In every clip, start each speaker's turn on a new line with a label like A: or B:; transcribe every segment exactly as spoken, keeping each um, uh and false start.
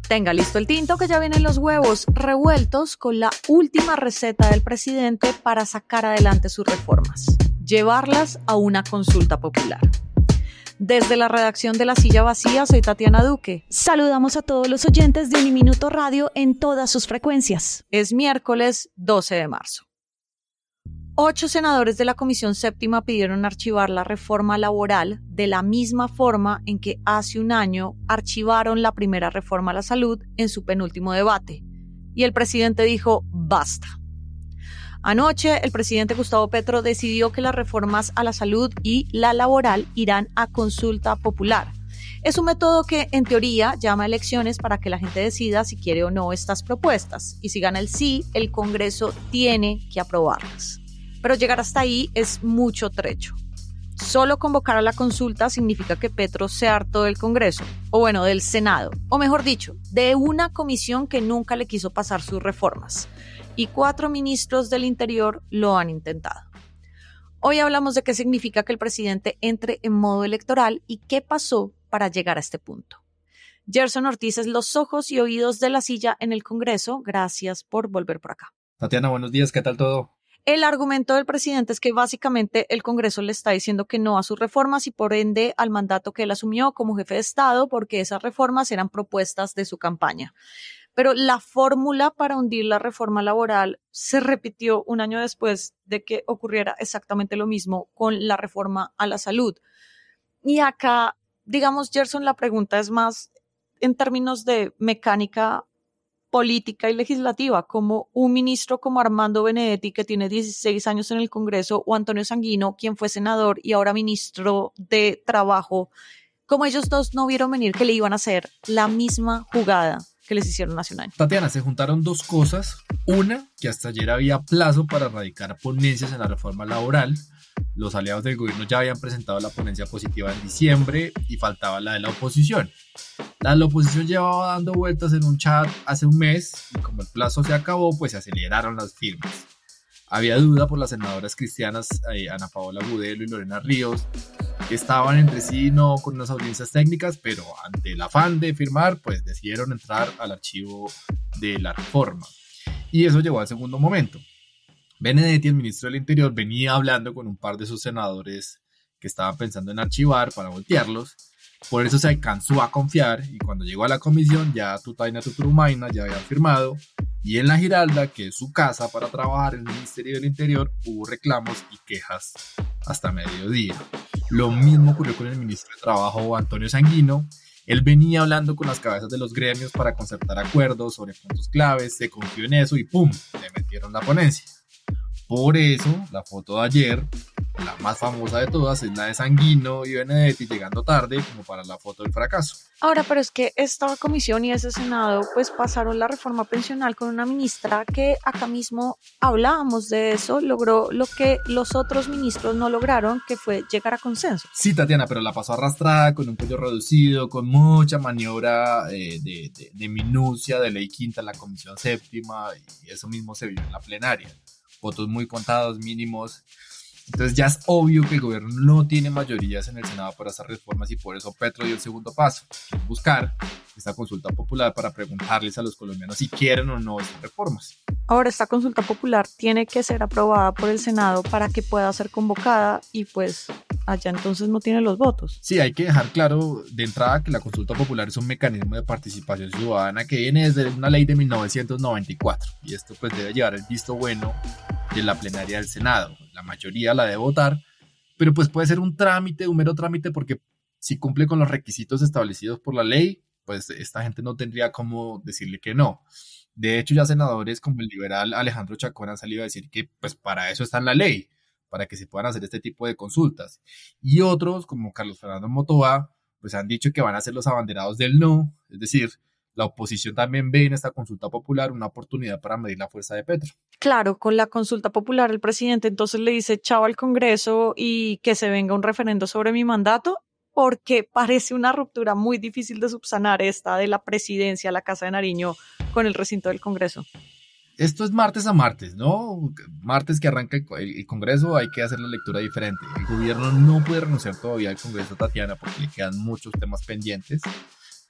A: Tenga listo el tinto que ya vienen los huevos revueltos con la última receta del presidente para sacar adelante sus reformas. Llevarlas a una consulta popular. Desde la redacción de La Silla Vacía, soy Tatiana Duque.
B: Saludamos a todos los oyentes de Uniminuto Radio en todas sus frecuencias.
A: Es miércoles doce de marzo. Ocho senadores de la Comisión Séptima pidieron archivar la reforma laboral de la misma forma en que hace un año archivaron la primera reforma a la salud en su penúltimo debate. Y el presidente dijo, basta. Anoche, el presidente Gustavo Petro decidió que las reformas a la salud y la laboral irán a consulta popular. Es un método que, en teoría, llama a elecciones para que la gente decida si quiere o no estas propuestas. Y si gana el sí, el Congreso tiene que aprobarlas. Pero llegar hasta ahí es mucho trecho. Solo convocar a la consulta significa que Petro se hartó del Congreso, o bueno, del Senado, o mejor dicho, de una comisión que nunca le quiso pasar sus reformas. Y cuatro ministros del Interior lo han intentado. Hoy hablamos de qué significa que el presidente entre en modo electoral y qué pasó para llegar a este punto. Gerson Ortiz es los ojos y oídos de La Silla en el Congreso. Gracias por volver por acá.
C: Tatiana, buenos días, ¿qué tal todo?
A: El argumento del presidente es que básicamente el Congreso le está diciendo que no a sus reformas y por ende al mandato que él asumió como jefe de Estado, porque esas reformas eran propuestas de su campaña. Pero la fórmula para hundir la reforma laboral se repitió un año después de que ocurriera exactamente lo mismo con la reforma a la salud. Y acá, digamos, Gerson, la pregunta es más en términos de mecánica política y legislativa, como un ministro como Armando Benedetti, que tiene dieciséis años en el Congreso, o Antonio Sanguino, quien fue senador y ahora ministro de Trabajo, como ellos dos no vieron venir que le iban a hacer la misma jugada que les hicieron hace un año.
C: Tatiana, se juntaron dos cosas. Una, que hasta ayer había plazo para radicar ponencias en la reforma laboral. Los aliados del gobierno ya habían presentado la ponencia positiva en diciembre y faltaba la de la oposición. La de la oposición llevaba dando vueltas en un chat hace un mes y como el plazo se acabó, pues se aceleraron las firmas. Había duda por las senadoras cristianas eh, Ana Paola Gudelo y Lorena Ríos, que estaban entre sí no con unas audiencias técnicas, pero ante el afán de firmar, pues decidieron entrar al archivo de la reforma. Y eso llegó al segundo momento. Benedetti, el ministro del Interior, venía hablando con un par de sus senadores que estaban pensando en archivar para voltearlos. Por eso se alcanzó a confiar y cuando llegó a la comisión ya Tutaina Tuturumaina ya habían firmado y en la Giralda, que es su casa para trabajar en el Ministerio del Interior, hubo reclamos y quejas hasta mediodía. Lo mismo ocurrió con el ministro de Trabajo, Antonio Sanguino. Él venía hablando con las cabezas de los gremios para concertar acuerdos sobre puntos claves, se confió en eso y ¡pum!, le metieron la ponencia. Por eso, la foto de ayer, la más famosa de todas, es la de Sanguino y Benedetti llegando tarde como para la foto del fracaso.
A: Ahora, pero es que esta comisión y ese Senado pues pasaron la reforma pensional con una ministra que acá mismo hablábamos de eso, logró lo que los otros ministros no lograron, que fue llegar a consenso.
C: Sí, Tatiana, pero la pasó arrastrada con un cuello reducido, con mucha maniobra eh, de, de, de minucia de ley quinta en la Comisión Séptima y eso mismo se vio en la plenaria. Votos muy contados, mínimos. Entonces ya es obvio que el gobierno no tiene mayorías en el Senado para esas reformas y por eso Petro dio el segundo paso, que es buscar esta consulta popular para preguntarles a los colombianos si quieren o no estas reformas.
A: Ahora, esta consulta popular tiene que ser aprobada por el Senado para que pueda ser convocada y pues allá entonces no tiene los votos.
C: Sí, hay que dejar claro de entrada que la consulta popular es un mecanismo de participación ciudadana que viene desde una ley de mil novecientos noventa y cuatro y esto pues debe llevar el visto bueno de la plenaria del Senado. La mayoría la debe votar, pero pues puede ser un trámite, un mero trámite, porque si cumple con los requisitos establecidos por la ley, pues esta gente no tendría cómo decirle que no. De hecho, ya senadores como el liberal Alejandro Chacón han salido a decir que pues para eso está en la ley, para que se puedan hacer este tipo de consultas. Y otros, como Carlos Fernando Motoa, pues han dicho que van a ser los abanderados del no, es decir, la oposición también ve en esta consulta popular una oportunidad para medir la fuerza de Petro.
A: Claro, con la consulta popular el presidente entonces le dice chao al Congreso y que se venga un referendo sobre mi mandato, porque parece una ruptura muy difícil de subsanar esta de la presidencia, la Casa de Nariño, con el recinto del Congreso.
C: Esto es martes a martes, ¿no? Martes que arranca el Congreso, hay que hacer la lectura diferente. El gobierno no puede renunciar todavía al Congreso, Tatiana, porque le quedan muchos temas pendientes.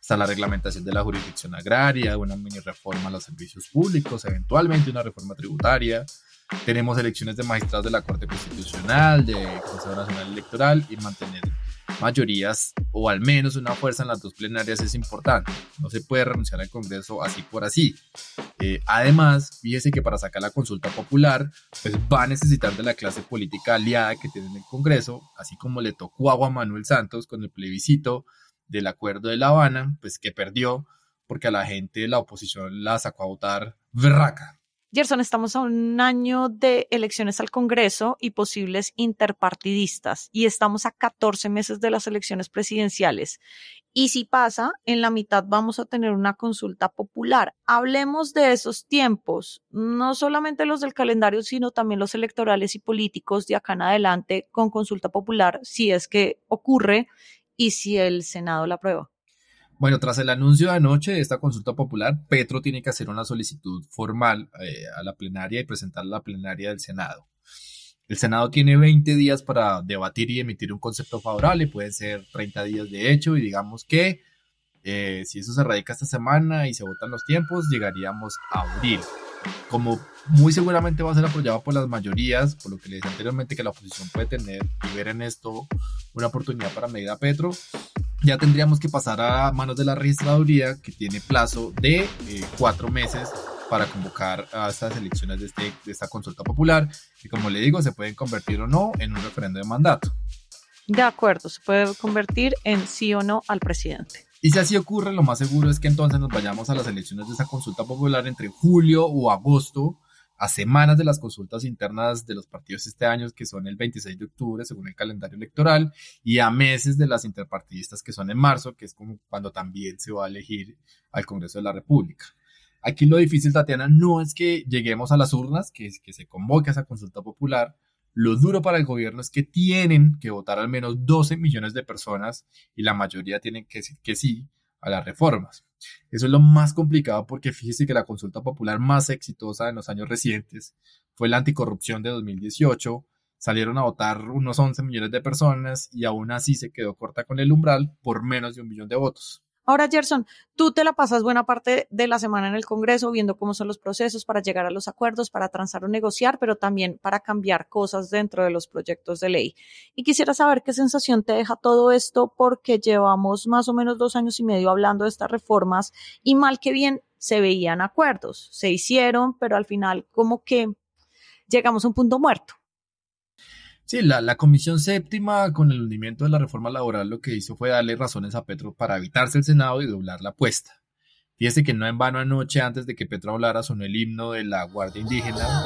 C: hasta la reglamentación de la jurisdicción agraria, una mini reforma a los servicios públicos, eventualmente una reforma tributaria. Tenemos elecciones de magistrados de la Corte Constitucional, de Consejo Nacional Electoral, y mantener mayorías o al menos una fuerza en las dos plenarias es importante. No se puede renunciar al Congreso así por así. Eh, además, fíjese que para sacar la consulta popular, pues va a necesitar de la clase política aliada que tiene en el Congreso, así como le tocó a Juan Manuel Santos con el plebiscito del Acuerdo de La Habana, pues que perdió porque a la gente la oposición la sacó a votar berraca.
A: Gerson, estamos a un año de elecciones al Congreso y posibles interpartidistas, y estamos a catorce meses de las elecciones presidenciales. Y si pasa, en la mitad vamos a tener una consulta popular. Hablemos de esos tiempos, no solamente los del calendario, sino también los electorales y políticos de acá en adelante con consulta popular, si es que ocurre y si el Senado la aprueba.
C: Bueno, tras el anuncio de anoche de esta consulta popular, Petro tiene que hacer una solicitud formal eh, a la plenaria y presentarla a la plenaria del Senado. El Senado tiene veinte días para debatir y emitir un concepto favorable, pueden ser treinta días de hecho, y digamos que eh, si eso se radica esta semana y se votan los tiempos, llegaríamos a abril. Como muy seguramente va a ser apoyado por las mayorías, por lo que le decía anteriormente que la oposición puede tener y ver en esto una oportunidad para medir a Petro, ya tendríamos que pasar a manos de la registraduría, que tiene plazo de eh, cuatro meses para convocar a estas elecciones de, este, de esta consulta popular, que como le digo, se pueden convertir o no en un referendo de mandato.
A: De acuerdo, se puede convertir en sí o no al presidente.
C: Y si así ocurre, lo más seguro es que entonces nos vayamos a las elecciones de esa consulta popular entre julio o agosto, a semanas de las consultas internas de los partidos este año, que son el veintiséis de octubre, según el calendario electoral, y a meses de las interpartidistas, que son en marzo, que es como cuando también se va a elegir al Congreso de la República. Aquí lo difícil, Tatiana, no es que lleguemos a las urnas, que, que se convoque a esa consulta popular. Lo duro para el gobierno es que tienen que votar al menos doce millones de personas y la mayoría tienen que decir que sí a las reformas. Eso es lo más complicado, porque fíjese que la consulta popular más exitosa en los años recientes fue la anticorrupción de dos mil dieciocho. Salieron a votar unos once millones de personas y aún así se quedó corta con el umbral por menos de un millón de votos.
A: Ahora, Gerson, tú te la pasas buena parte de la semana en el Congreso viendo cómo son los procesos para llegar a los acuerdos, para transar o negociar, pero también para cambiar cosas dentro de los proyectos de ley. Y quisiera saber qué sensación te deja todo esto, porque llevamos más o menos dos años y medio hablando de estas reformas y mal que bien se veían acuerdos, se hicieron, pero al final como que llegamos a un punto muerto.
C: Sí, la, la Comisión Séptima, con el hundimiento de la reforma laboral, lo que hizo fue darle razones a Petro para evitarse el Senado y doblar la apuesta. Fíjese que no en vano anoche, antes de que Petro hablara, sonó el himno de la Guardia Indígena.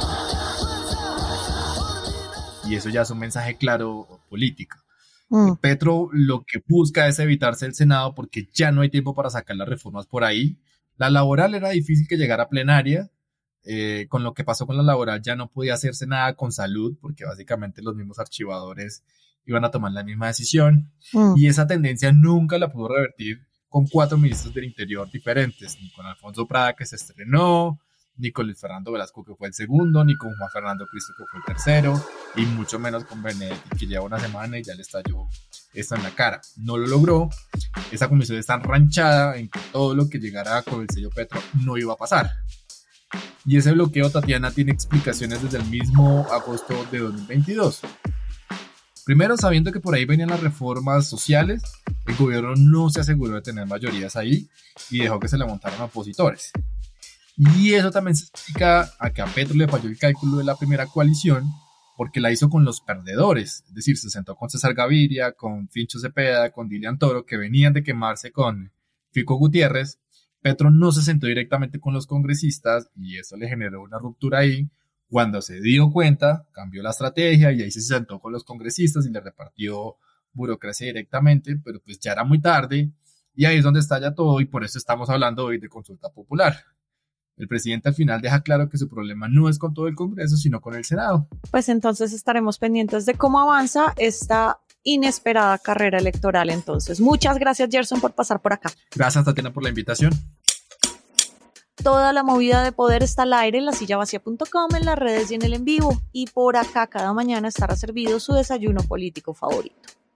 C: Y eso ya es un mensaje claro político. Mm. Petro lo que busca es evitarse el Senado porque ya no hay tiempo para sacar las reformas por ahí. La laboral era difícil que llegara a plenaria. Eh, con lo que pasó con la laboral ya no podía hacerse nada con salud, porque básicamente los mismos archivadores iban a tomar la misma decisión, mm. y esa tendencia nunca la pudo revertir con cuatro ministros del Interior diferentes, ni con Alfonso Prada, que se estrenó, ni con Luis Fernando Velasco, que fue el segundo, ni con Juan Fernando Cristo, que fue el tercero, y mucho menos con Benedetti, que lleva una semana y ya le estalló esto en la cara. No lo logró. Esa comisión está enranchada en que todo lo que llegara con el sello Petro no iba a pasar. Y ese bloqueo, Tatiana, tiene explicaciones desde el mismo agosto de dos mil veintidós. Primero, sabiendo que por ahí venían las reformas sociales, el gobierno no se aseguró de tener mayorías ahí y dejó que se le montaran opositores. Y eso también se explica a que a Petro le falló el cálculo de la primera coalición, porque la hizo con los perdedores. Es decir, se sentó con César Gaviria, con Fincho Cepeda, con Dilian Toro, que venían de quemarse con Fico Gutiérrez. Petro no se sentó directamente con los congresistas y eso le generó una ruptura ahí. Cuando se dio cuenta, cambió la estrategia y ahí se sentó con los congresistas y le repartió burocracia directamente, pero pues ya era muy tarde y ahí es donde estalla todo, y por eso estamos hablando hoy de consulta popular. El presidente al final deja claro que su problema no es con todo el Congreso, sino con el Senado.
A: Pues entonces estaremos pendientes de cómo avanza esta inesperada carrera electoral. Entonces, muchas gracias, Gerson, por pasar por acá.
C: Gracias, Tatiana, por la invitación.
A: Toda la movida de poder está al aire en la silla vacía punto com, en las redes y en el en vivo. Y por acá cada mañana estará servido su desayuno político favorito.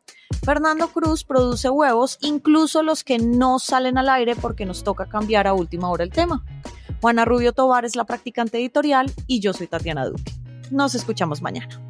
A: Fernando Cruz produce huevos, incluso los que no salen al aire porque nos toca cambiar a última hora el tema. Juana Rubio Tovar es la practicante editorial y yo soy Tatiana Duque. Nos escuchamos mañana.